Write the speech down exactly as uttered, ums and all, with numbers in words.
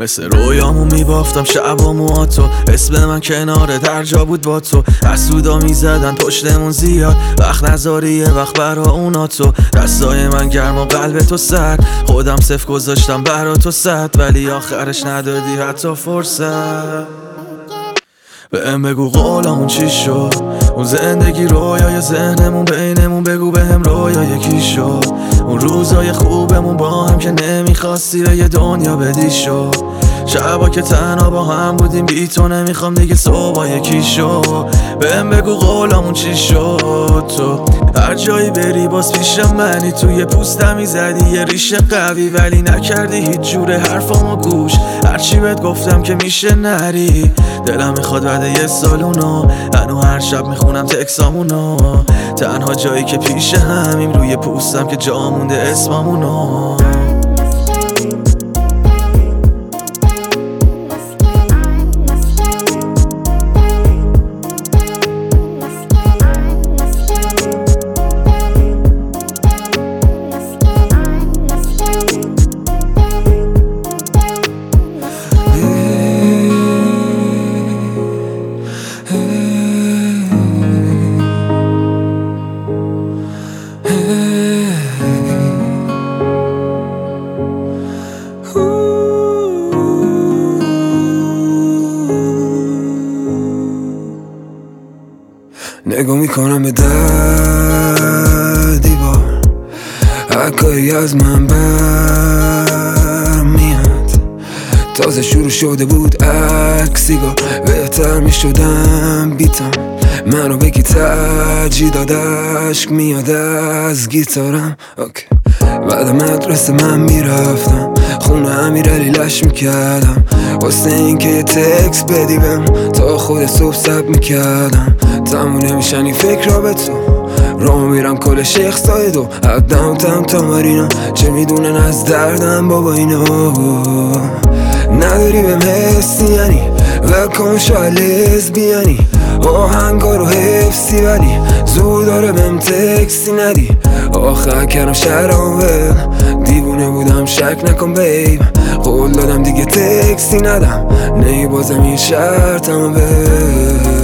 مثل رویامو میبافتم شب و موهاتو، اسم من کناره در جا بود با تو. حسودا میزدن پشتمون زیاد، وقت نذاری یه وقت برا اونا تو. دستای من گرم و قلب تو سرد، خودم صف گذاشتم برا تو صد، ولی آخرش ندادی حتی فرصت. به ام بگو قولمون چی شد، اون زندگی رویای ذهنمون بینمون، بگو به هم رویا یکی شد. اون روزای خوبمون با هم که نمیخواستی به یه دنیا بدی شد. شبا که تنها با هم بودیم بی تو نمیخوام دیگه صبح یکی شد. به ام بگو قولمون چی شد، تو هر جایی بری باز پیشم منی، توی پوستم میزدی یه ریشه قوی، ولی نکردی هیچ جوره حرفامو گوش. هرچی بهت گفتم که میشه نری، دلم میخواد بعد یه سالونو هنو هر شب میخونم تکسامونو. تنها جایی که پیش همیم روی پوستم که جا مونده اسممونو. نگاه میکنم به در دیوار، حکایی از من بر میاد. تازه شروع شده بود عکسیگار، بهتر میشدم بیتم منو بگی ترجیح داد. عشق میاد از گیتارم. اوکی. بعد مدرسه من میرفتم خونه امیرعلی لش میکردم، واسه این که یه تکس بدی بهم تا خود صبح سب میکردم. تموم نمیشن این فکر را به تو، راه میرم کل شیخ سایدو از داونتاون تا مارینا. چه میدونن از دردم بابا اینا، نداری بهم حسی یعنی ولکن شاید لزبیانی. آهنگا رو حفظی ولی زور داره بهم تکسی ندی. آخر کردم شرابه دیوونه بودم شک نکن بیب، قول دادم دیگه تکسی ندم، نی بازم این شرطم به